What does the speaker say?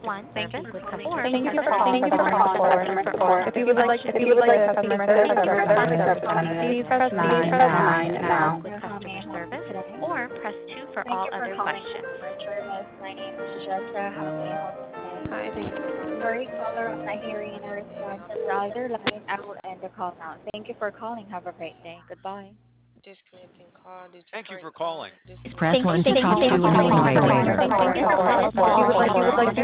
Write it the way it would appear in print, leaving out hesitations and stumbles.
Thank you for calling Thank customer you for service. calling customer support. If you would like customer service representative, please press 9 now. Thank you for calling customer service. My name is Jessa. How may I help you today? Hi, thank you for calling Sorry, customer caller, I'm service. not hearing any responses. Either line, I will end the call now. Thank you for calling. Have a great day. Goodbye. Disconnecting call due to Thank you current for call. calling. Press Disconnecting. 1 to talk to an operator. If you would like